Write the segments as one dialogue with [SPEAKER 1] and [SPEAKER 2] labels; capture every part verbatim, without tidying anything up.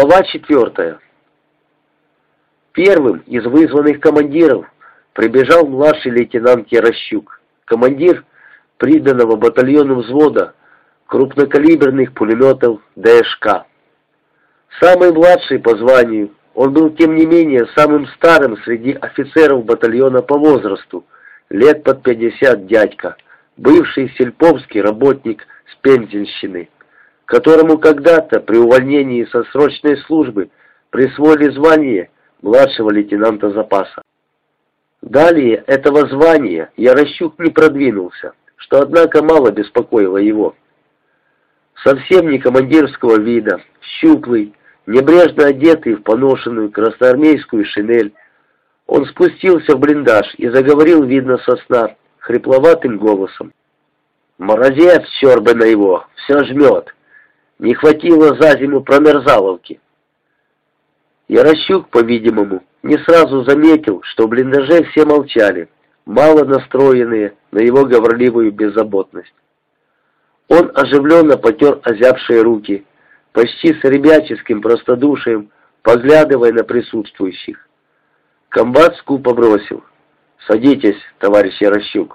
[SPEAKER 1] Глава четвертая. Первым из вызванных командиров прибежал младший лейтенант Ярощук, командир приданного батальону взвода крупнокалиберных пулеметов ДШК. Самый младший по званию, он был тем не менее самым старым среди офицеров батальона по возрасту, лет под пятьдесят дядька, бывший сельповский работник с Пензенщины, которому когда-то при увольнении со срочной службы присвоили звание младшего лейтенанта запаса. Далее этого звания Ярощук не продвинулся, что, однако, мало беспокоило его. Совсем не командирского вида, щуплый, небрежно одетый в поношенную красноармейскую шинель, он спустился в блиндаж и заговорил, видно со сна, хрипловатым голосом. «Морозец, черт бы на его, все жмет. Не хватило за зиму промерзаловки». Ярощук, по-видимому, не сразу заметил, что в блиндаже все молчали, мало настроенные на его говорливую беззаботность. Он оживленно потер озябшие руки, почти с ребяческим простодушием, поглядывая на присутствующих. Комбат скупо бросил: «Садитесь, товарищ Ярощук».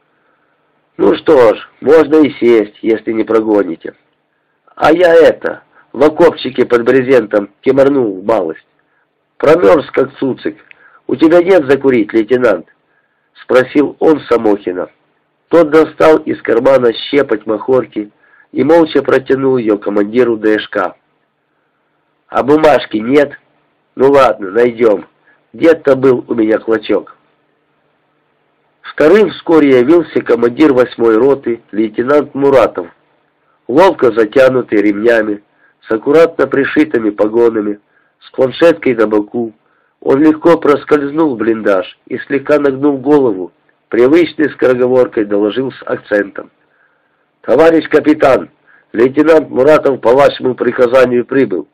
[SPEAKER 1] «Ну что ж, можно и сесть, если не прогоните». «А я это, в окопчике под брезентом кемарнул малость. Промерз, как цуцик. У тебя нет закурить, лейтенант?» — спросил он Самохина. Тот достал из кармана щепоть махорки и молча протянул ее командиру ДШК. «А бумажки нет? Ну ладно, найдем. Где-то был у меня клочок». Вторым вскоре явился командир восьмой роты, лейтенант Муратов, ловко затянутый ремнями, с аккуратно пришитыми погонами, с планшеткой на боку. Он легко проскользнул в блиндаж и, слегка нагнув голову, привычной скороговоркой доложил с акцентом: «Товарищ капитан, лейтенант Муратов по вашему приказанию прибыл».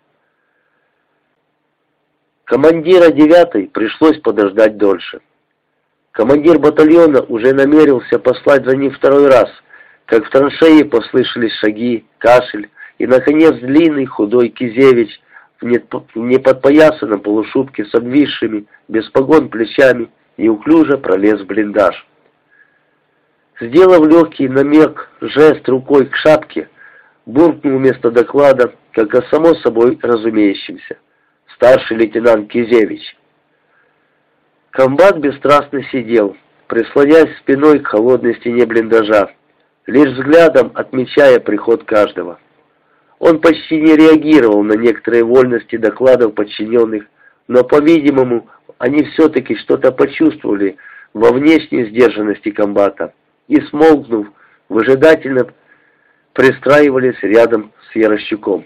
[SPEAKER 1] Командира девятой пришлось подождать дольше. Командир батальона уже намерился послать за ним второй раз, как в траншее послышались шаги, кашель, и, наконец, длинный худой Кизевич в неподпоясанном полушубке с обвисшими, без погон плечами, неуклюже пролез в блиндаж. Сделав легкий намек, жест рукой к шапке, буркнул вместо доклада, как о само собой разумеющемся: «Старший лейтенант Кизевич». Комбат бесстрастно сидел, прислонясь спиной к холодной стене блиндажа, лишь взглядом отмечая приход каждого. Он почти не реагировал на некоторые вольности докладов подчиненных, но, по-видимому, они все-таки что-то почувствовали во внешней сдержанности комбата и, смолкнув, выжидательно пристраивались рядом с Ярощуком.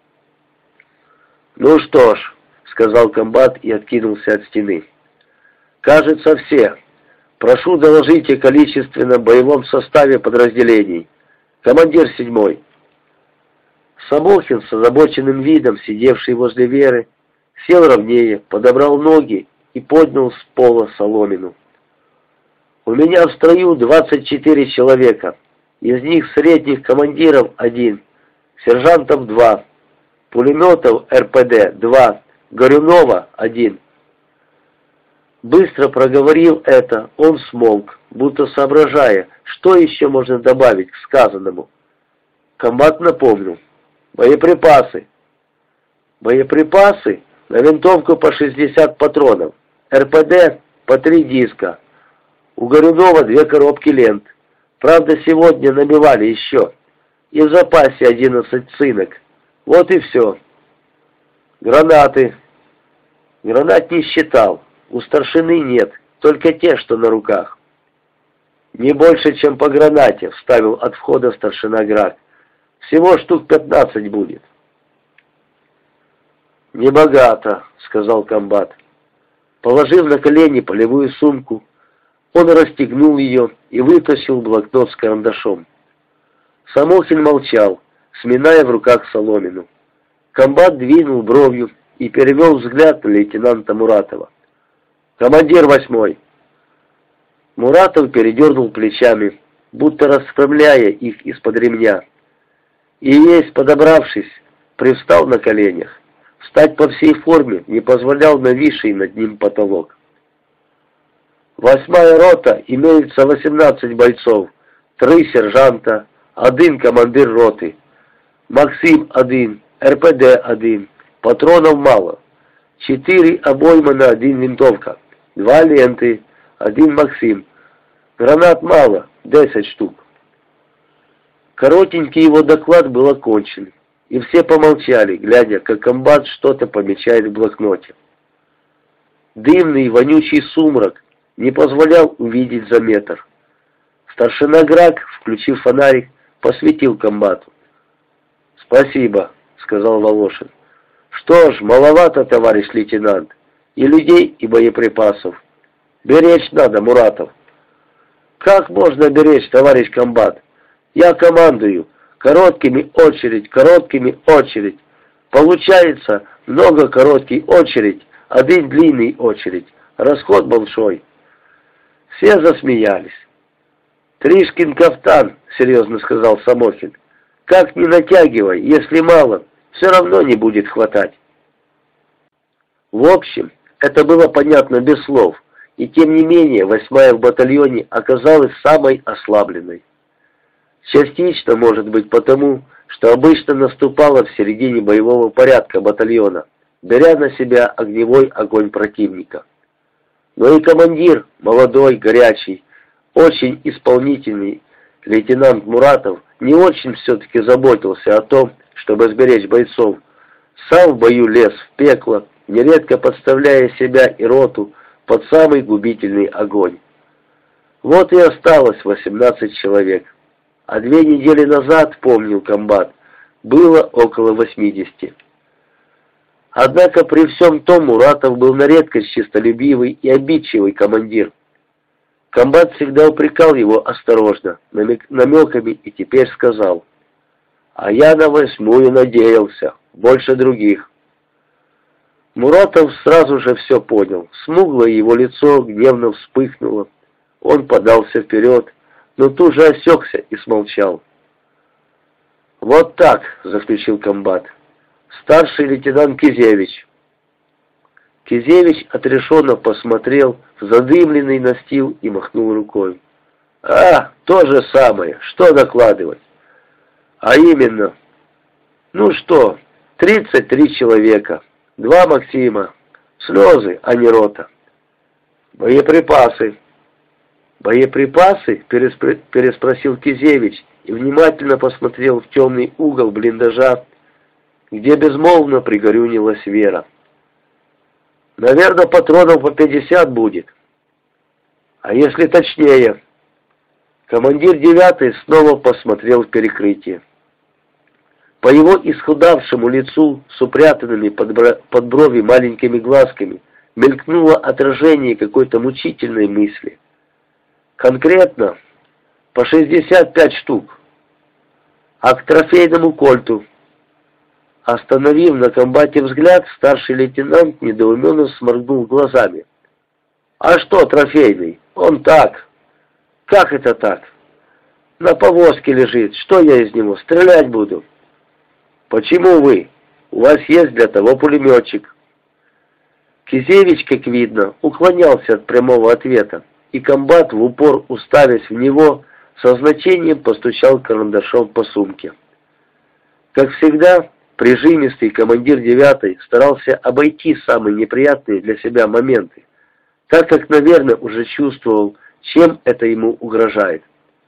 [SPEAKER 1] «Ну что ж», — сказал комбат и откинулся от стены, — «кажется, все. Прошу доложить о количественном боевом составе подразделений. Командир седьмой». Самохин с озабоченным видом, сидевший возле Веры, сел ровнее, подобрал ноги и поднял с пола соломину. «У меня в строю двадцать четыре человека, из них средних командиров один, сержантов два, пулеметов РПД два, Горюнова один». Быстро проговорив это, он смолк, будто соображая, что еще можно добавить к сказанному. Комбат напомнил: «Боеприпасы». «Боеприпасы? На винтовку по шестьдесят патронов, РПД по три диска. У Горюнова две коробки лент. Правда, сегодня набивали еще. И в запасе одиннадцать цинок. Вот и все». «Гранаты». «Гранат не считал. У старшины нет, только те, что на руках». «Не больше, чем по гранате», — вставил от входа старшина Грак. «Всего штук пятнадцать будет». «Небогато», — сказал комбат. Положив на колени полевую сумку, он расстегнул ее и вытащил блокнот с карандашом. Самохин молчал, сминая в руках соломину. Комбат двинул бровью и перевел взгляд на лейтенанта Муратова. «Командир восьмой». Муратов передернул плечами, будто расправляя их из-под ремня, и весь подобравшись, привстал на коленях. Встать по всей форме не позволял нависший над ним потолок. Восьмая рота имеется восемнадцать бойцов, три сержанта, один командир роты. Максим один, РПД один, патронов мало. Четыре обойма на один винтовка, два ленты, один Максим. Гранат мало, десять штук. Коротенький его доклад был окончен, и все помолчали, глядя, как комбат что-то помечает в блокноте. Дымный, вонючий сумрак не позволял увидеть за метр. Старшина Грак, включив фонарик, посветил комбату. «Спасибо», — сказал Волошин. «Что ж, маловато, товарищ лейтенант, и людей, и боеприпасов. Беречь надо, Муратов». «Как можно беречь, товарищ комбат? Я командую. Короткими очередь, короткими очередь. Получается много короткий очередь, один длинный очередь. Расход большой». Все засмеялись. «Тришкин кафтан», — серьезно сказал Самохин. «Как ни натягивай, если мало, все равно не будет хватать». В общем, это было понятно без слов, и тем не менее восьмая в батальоне оказалась самой ослабленной. Частично, может быть, потому, что обычно наступала в середине боевого порядка батальона, беря на себя огневой огонь противника. Но и командир, молодой, горячий, очень исполнительный лейтенант Муратов, не очень все-таки заботился о том, чтобы сберечь бойцов. Сам в бою лез в пекло, нередко подставляя себя и роту под самый губительный огонь. Вот и осталось восемнадцать человек. А две недели назад, помнил комбат, было около восьмидесяти. Однако при всем том Муратов был на редкость честолюбивый и обидчивый командир. Комбат всегда упрекал его осторожно, намеками, и теперь сказал: «А я на восьмую надеялся, больше других». Муратов сразу же все понял. Смуглое его лицо гневно вспыхнуло. Он подался вперед, но тут же осекся и смолчал. «Вот так», — заключил комбат. «Старший лейтенант Кизевич». Кизевич отрешенно посмотрел в задымленный настил и махнул рукой. «А, то же самое. Что докладывать?» «А именно...» «Ну что, тридцать три человека. Два Максима. Слезы, а не рота. Боеприпасы». «Боеприпасы?» — переспр... переспросил Кизевич и внимательно посмотрел в темный угол блиндажа, где безмолвно пригорюнилась Вера. «Наверное, патронов по пятьдесят будет. А если точнее?» Командир девятой снова посмотрел в перекрытие. По его исхудавшему лицу с упрятанными под, бро... под брови маленькими глазками мелькнуло отражение какой-то мучительной мысли. «Конкретно по шестьдесят пять штук. А к трофейному кольту?» Остановив на комбате взгляд, старший лейтенант недоуменно сморгнул глазами. «А что трофейный? Он так». «Как это так?» «На повозке лежит. Что я из него? Стрелять буду». «Почему вы? У вас есть для того пулеметчик». Кизевич, как видно, уклонялся от прямого ответа, и комбат, в упор уставясь в него, со значением постучал карандашом по сумке. Как всегда, прижимистый командир девятой старался обойти самые неприятные для себя моменты, так как, наверное, уже чувствовал, чем это ему угрожает.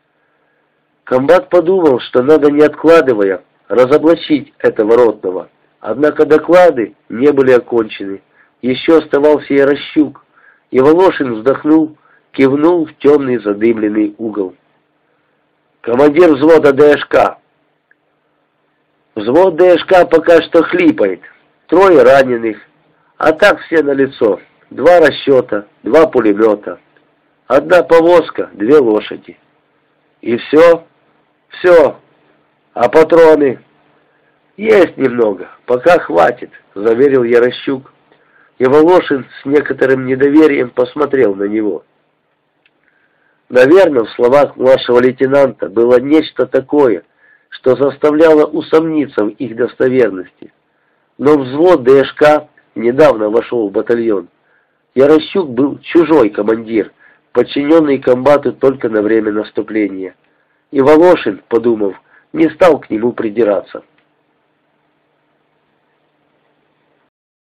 [SPEAKER 1] Комбат подумал, что надо, не откладывая, разоблачить этого ротного, однако доклады не были окончены, еще оставался Ярощук, и Волошин вздохнул, кивнул в темный задымленный угол. «Командир взвода ДШК». «Взвод ДШК пока что хлипает. Трое раненых, а так все налицо. Два расчета, два пулемета, одна повозка, две лошади. И все? Все. А патроны?» «Есть немного, пока хватит», — заверил Ярощук, и Волошин с некоторым недоверием посмотрел на него. Наверное, в словах младшего лейтенанта было нечто такое, что заставляло усомниться в их достоверности. Но взвод ДШК недавно вошел в батальон. Ярощук был чужой командир, подчиненный комбату только на время наступления. И Волошин, подумав, не стал к нему придираться.